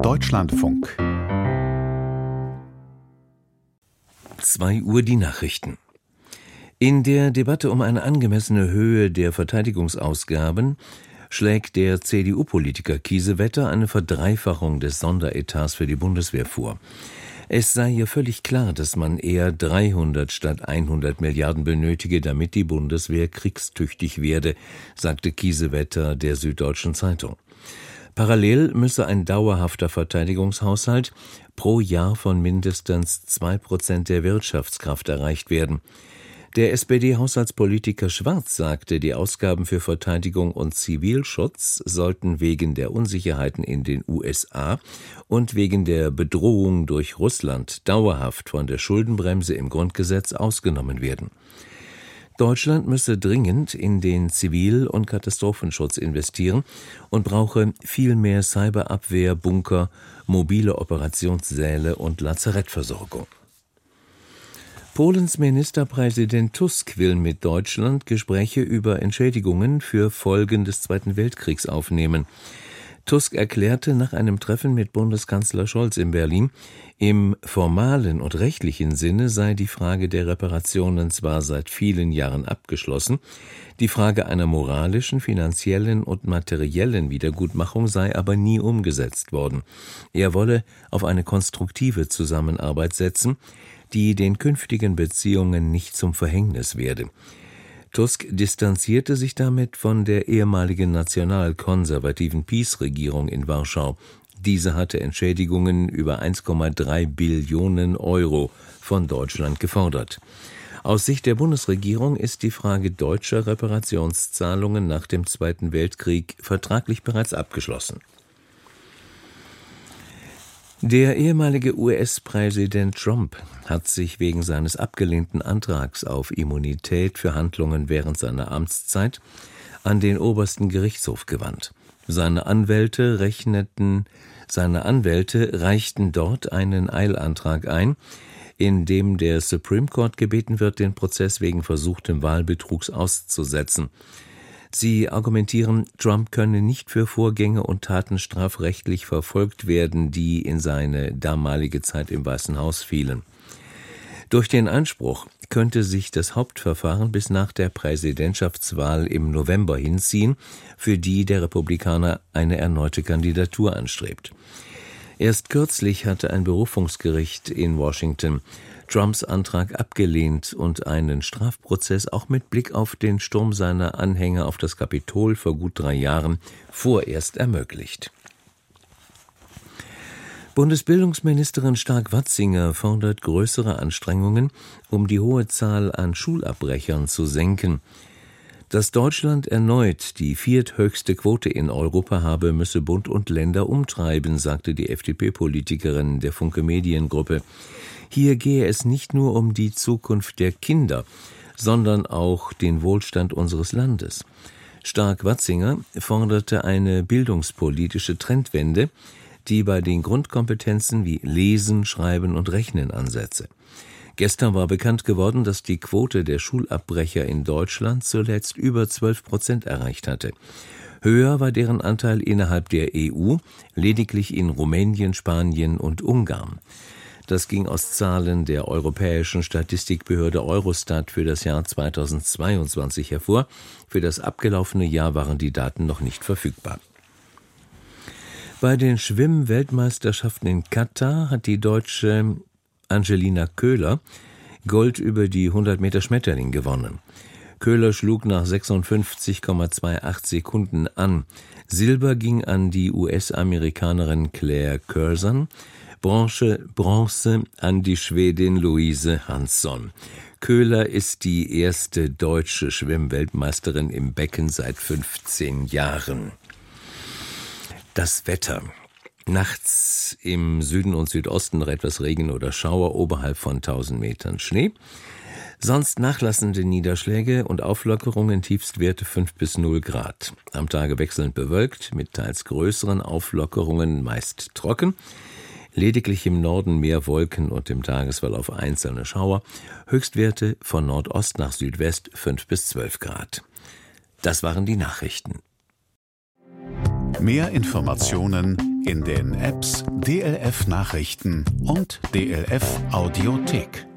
Deutschlandfunk. 2 Uhr die Nachrichten. In der Debatte um eine angemessene Höhe der Verteidigungsausgaben schlägt der CDU-Politiker Kiesewetter eine Verdreifachung des Sonderetats für die Bundeswehr vor. Es sei ja völlig klar, dass man eher 300 statt 100 Milliarden benötige, damit die Bundeswehr kriegstüchtig werde, sagte Kiesewetter der Süddeutschen Zeitung. Parallel müsse ein dauerhafter Verteidigungshaushalt pro Jahr von mindestens 2% der Wirtschaftskraft erreicht werden. Der SPD-Haushaltspolitiker Schwarz sagte, die Ausgaben für Verteidigung und Zivilschutz sollten wegen der Unsicherheiten in den USA und wegen der Bedrohung durch Russland dauerhaft von der Schuldenbremse im Grundgesetz ausgenommen werden. Deutschland müsse dringend in den Zivil- und Katastrophenschutz investieren und brauche viel mehr Cyberabwehr, Bunker, mobile Operationssäle und Lazarettversorgung. Polens Ministerpräsident Tusk will mit Deutschland Gespräche über Entschädigungen für Folgen des Zweiten Weltkriegs aufnehmen. Tusk erklärte nach einem Treffen mit Bundeskanzler Scholz in Berlin, im formalen und rechtlichen Sinne sei die Frage der Reparationen zwar seit vielen Jahren abgeschlossen, die Frage einer moralischen, finanziellen und materiellen Wiedergutmachung sei aber nie umgesetzt worden. Er wolle auf eine konstruktive Zusammenarbeit setzen, die den künftigen Beziehungen nicht zum Verhängnis werde. Tusk distanzierte sich damit von der ehemaligen nationalkonservativen PiS-Regierung in Warschau. Diese hatte Entschädigungen über 1,3 Billionen Euro von Deutschland gefordert. Aus Sicht der Bundesregierung ist die Frage deutscher Reparationszahlungen nach dem Zweiten Weltkrieg vertraglich bereits abgeschlossen. Der ehemalige US-Präsident Trump hat sich wegen seines abgelehnten Antrags auf Immunität für Handlungen während seiner Amtszeit an den obersten Gerichtshof gewandt. Seine Anwälte reichten dort einen Eilantrag ein, in dem der Supreme Court gebeten wird, den Prozess wegen versuchtem Wahlbetrugs auszusetzen. Sie argumentieren, Trump könne nicht für Vorgänge und Taten strafrechtlich verfolgt werden, die in seine damalige Zeit im Weißen Haus fielen. Durch den Einspruch könnte sich das Hauptverfahren bis nach der Präsidentschaftswahl im November hinziehen, für die der Republikaner eine erneute Kandidatur anstrebt. Erst kürzlich hatte ein Berufungsgericht in Washington Trumps Antrag abgelehnt und einen Strafprozess auch mit Blick auf den Sturm seiner Anhänger auf das Kapitol vor gut 3 Jahren vorerst ermöglicht. Bundesbildungsministerin Stark-Watzinger fordert größere Anstrengungen, um die hohe Zahl an Schulabbrechern zu senken. Dass Deutschland erneut die 4. Quote in Europa habe, müsse Bund und Länder umtreiben, sagte die FDP-Politikerin der Funke Mediengruppe. Hier gehe es nicht nur um die Zukunft der Kinder, sondern auch den Wohlstand unseres Landes. Stark-Watzinger forderte eine bildungspolitische Trendwende, die bei den Grundkompetenzen wie Lesen, Schreiben und Rechnen ansetze. Gestern war bekannt geworden, dass die Quote der Schulabbrecher in Deutschland zuletzt über 12% erreicht hatte. Höher war deren Anteil innerhalb der EU, lediglich in Rumänien, Spanien und Ungarn. Das ging aus Zahlen der europäischen Statistikbehörde Eurostat für das Jahr 2022 hervor. Für das abgelaufene Jahr waren die Daten noch nicht verfügbar. Bei den Schwimm-Weltmeisterschaften in Katar hat die Deutsche Angelina Köhler Gold über die 100 Meter Schmetterling gewonnen. Köhler schlug nach 56,28 Sekunden an. Silber ging an die US-Amerikanerin Claire Curzon, Bronze an die Schwedin Louise Hansson. Köhler ist die erste deutsche Schwimmweltmeisterin im Becken seit 15 Jahren. Das Wetter. Nachts im Süden und Südosten noch etwas Regen oder Schauer, oberhalb von 1000 Metern Schnee. Sonst nachlassende Niederschläge und Auflockerungen, Tiefstwerte 5 bis 0 Grad. Am Tage wechselnd bewölkt, mit teils größeren Auflockerungen, meist trocken. Lediglich im Norden mehr Wolken und im Tagesverlauf einzelne Schauer. Höchstwerte von Nordost nach Südwest 5 bis 12 Grad. Das waren die Nachrichten. Mehr Informationen in den Apps DLF Nachrichten und DLF Audiothek.